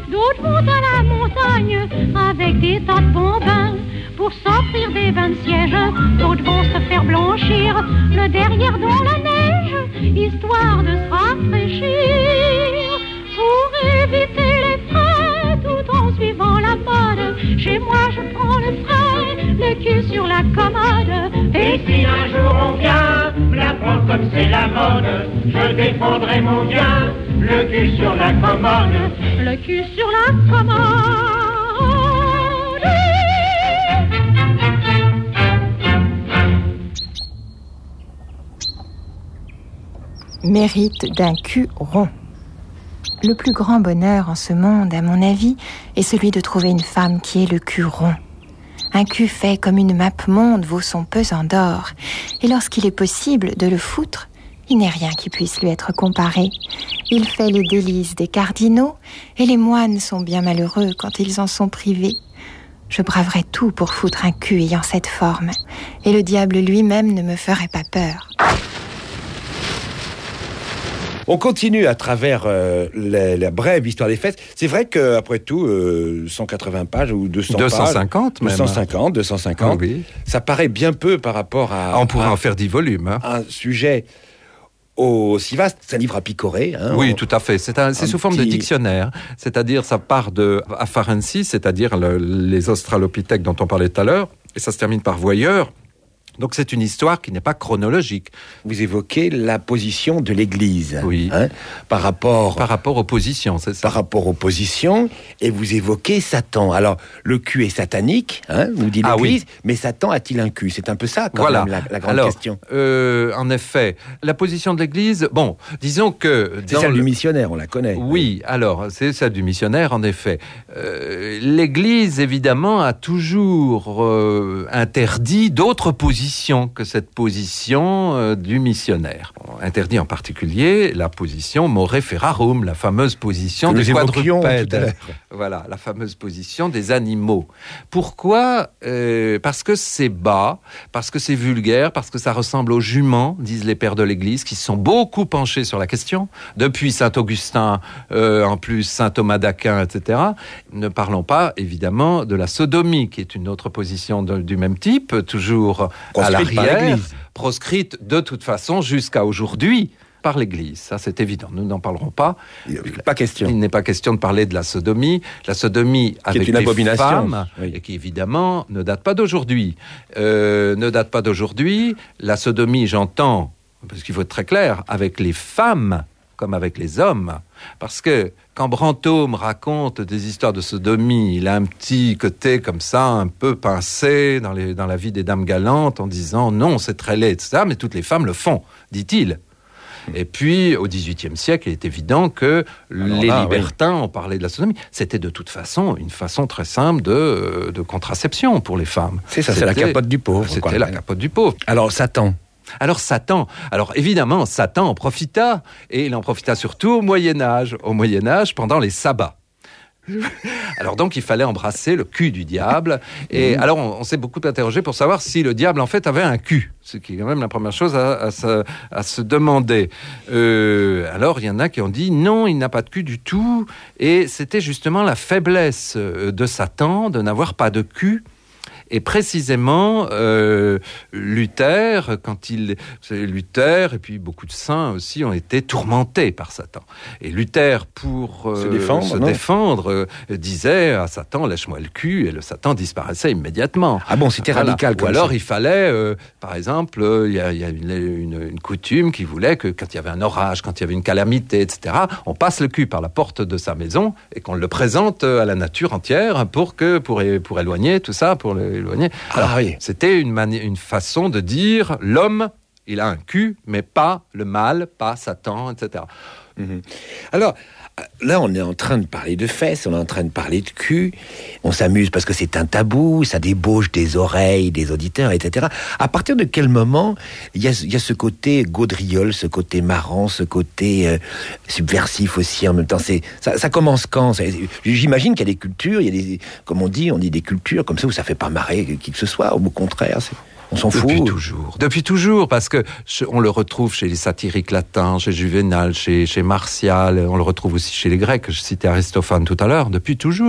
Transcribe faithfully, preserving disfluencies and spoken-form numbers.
D'autres vont à la montagne avec des tas de bambins pour s'offrir des bains de siège. D'autres vont se faire blanchir le derrière dans la neige, histoire de se rafraîchir. Pour éviter les frais tout en suivant la mode, chez moi je prends le frais, le cul sur la commode. Et si un jour on vient me la prendre comme c'est la mode, je défendrai mon bien, le cul sur la commode. Le cul sur la commode. Mérite d'un cul rond. Le plus grand bonheur en ce monde, à mon avis, est celui de trouver une femme qui ait le cul rond. Un cul fait comme une map monde vaut son pesant d'or. Et lorsqu'il est possible de le foutre, il n'est rien qui puisse lui être comparé. Il fait les délices des cardinaux, et les moines sont bien malheureux quand ils en sont privés. Je braverais tout pour foutre un cul ayant cette forme, et le diable lui-même ne me ferait pas peur. On continue à travers euh, la, la brève histoire des fesses. C'est vrai qu'après tout, euh, cent quatre-vingts pages ou deux cents deux cent pages... cinquante même. deux cent cinquante, deux cent cinquante. Ah, oui. Ça paraît bien peu par rapport à... Ah, on pourrait à, en faire dix volumes. Hein. Un sujet aussi vaste. C'est un livre à picorer. Hein, oui, on... tout à fait. C'est, un, c'est un sous forme petit... de dictionnaire. C'est-à-dire, ça part de affarensis, c'est-à-dire le, les australopithèques dont on parlait tout à l'heure, et ça se termine par voyeur. Donc c'est une histoire qui n'est pas chronologique. Vous évoquez la position de l'Église, oui, hein, par rapport par rapport aux positions, c'est ça. Par rapport aux positions, et vous évoquez Satan. Alors le cul est satanique, hein, nous dit l'Église, ah, oui. Mais Satan a-t-il un cul ? C'est un peu ça, quand voilà. même, la, la grande Alors, question. Euh, en effet, la position de l'Église, bon, disons que c'est celle le... du missionnaire, on la connaît. Oui, alors c'est celle du missionnaire, en effet. Euh, L'Église, évidemment, a toujours euh, interdit d'autres positions que cette position euh, du missionnaire. On interdit en particulier la position more ferarum, la fameuse position des quadrupèdes. Voilà, la fameuse position des animaux. Pourquoi ? euh, Parce que c'est bas, parce que c'est vulgaire, parce que ça ressemble aux juments, disent les pères de l'Église, qui se sont beaucoup penchés sur la question. Depuis saint Augustin, euh, en plus saint Thomas d'Aquin, et cetera. Ne parlons pas, évidemment, de la sodomie, qui est une autre position de, du même type, toujours à l'arrière, proscrite de toute façon jusqu'à aujourd'hui par l'Église. Ça, c'est évident. Nous n'en parlerons pas. Il n'est pas question. Il n'est pas question de parler de la sodomie. La sodomie avec qui est une abomination, femmes, oui. Et qui, évidemment, ne date pas d'aujourd'hui. Euh, ne date pas d'aujourd'hui. La sodomie, j'entends, parce qu'il faut être très clair, avec les femmes comme avec les hommes. Parce que quand Brantôme raconte des histoires de sodomie, il a un petit côté comme ça, un peu pincé dans, les, dans la vie des dames galantes, en disant non, c'est très laid, et cetera, mais toutes les femmes le font, dit-il. Et puis, au dix-huitième siècle, il est évident que Alors les là, libertins oui. ont parlé de la sodomie. C'était de toute façon une façon très simple de, de contraception pour les femmes. C'est ça, c'était, c'est la capote du pauvre. C'était quoi, la même. capote du pauvre. Alors, Satan Alors Satan, alors évidemment, Satan en profita, et il en profita surtout au Moyen-Âge, au Moyen-Âge pendant les sabbats. Alors donc, il fallait embrasser le cul du diable, et mmh. alors on, on s'est beaucoup interrogé pour savoir si le diable en fait avait un cul, ce qui est quand même la première chose à, à, se, à se demander. Euh, alors il y en a qui ont dit non, il n'a pas de cul du tout, et c'était justement la faiblesse de Satan de n'avoir pas de cul. Et précisément, euh, Luther, quand il, Luther et puis beaucoup de saints aussi ont été tourmentés par Satan. Et Luther, pour euh, se défendre, se non défendre euh, disait à Satan, lâche-moi le cul, et le Satan disparaissait immédiatement. Ah bon, c'était voilà. radical. Ou alors ça. Il fallait, euh, par exemple, il euh, y a, y a une, une, une coutume qui voulait que quand il y avait un orage, quand il y avait une calamité, et cetera, on passe le cul par la porte de sa maison et qu'on le présente à la nature entière pour que pour, pour éloigner tout ça, pour le éloigné. Alors, ah, oui. C'était une, mani- une façon de dire l'homme, il a un cul, mais pas le mal, pas Satan, et cetera. Mm-hmm. Alors, là, on est en train de parler de fesses, on est en train de parler de cul. On s'amuse parce que c'est un tabou, ça débauche des oreilles, des auditeurs, et cetera. À partir de quel moment il y a, y a ce côté gaudriole, ce côté marrant, ce côté euh, subversif aussi en même temps. C'est, ça, ça commence quand ça, j'imagine qu'il y a des cultures, il y a des, comme on dit, on dit des cultures comme ça où ça fait pas marrer qui que ce soit, ou au contraire. C'est... On s'en fout. Depuis toujours. Depuis toujours, parce que on le retrouve chez les satiriques latins, chez Juvénal, chez, chez Martial, on le retrouve aussi chez les Grecs. Je citais Aristophane tout à l'heure, depuis toujours.